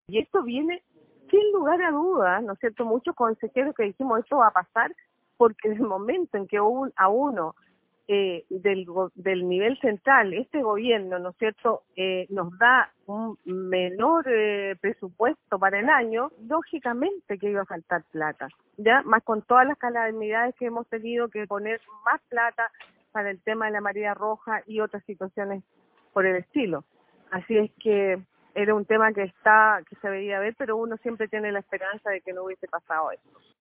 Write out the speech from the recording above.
Y esto viene sin lugar a dudas, ¿no es cierto? Muchos consejeros que dijimos esto va a pasar porque en el momento en que a uno del nivel central, este gobierno, ¿no es cierto?, nos da un menor presupuesto para el año, lógicamente que iba a faltar plata, ¿ya? Más con todas las calamidades que hemos tenido que poner más plata para el tema de la marea roja y otras situaciones por el estilo. Así es que era un tema que se veía ver, pero uno siempre tiene la esperanza de que no hubiese pasado eso.